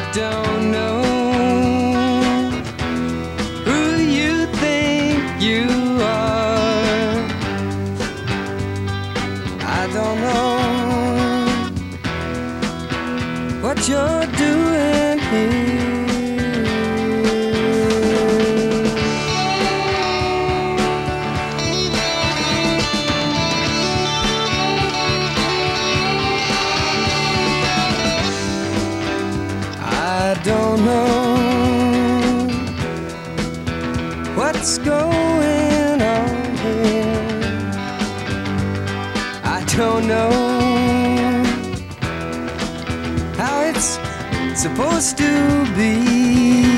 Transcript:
don't know who you think you are. I don't know what you're doing here. I don't know what's going on here. I don't know how it's supposed to be.